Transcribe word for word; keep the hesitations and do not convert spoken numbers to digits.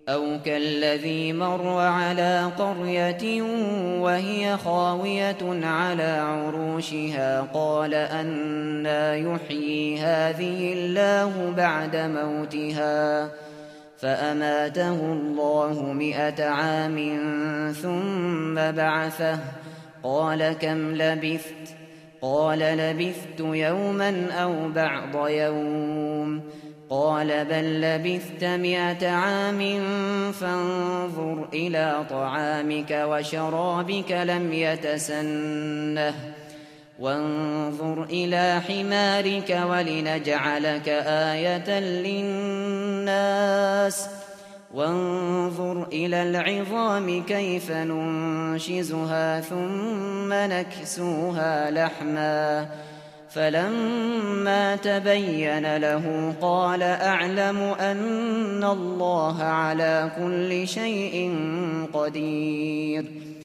أو كالذي مر على قرية وهي خاوية على عروشها قال أنى يحيي هذه الله بعد موتها فأماته الله مئة عام ثم بعثه قال كم لبثت قال لبثت يوما أو بعض يوم قال بل لبثت مئة عام فانظر إلى طعامك وشرابك لم يتسنه وانظر إلى حمارك ولنجعلك آية للناس وانظر إلى العظام كيف ننشزها ثم نكسوها لحما فلما تبين له قال أعلم أن الله على كل شيء قدير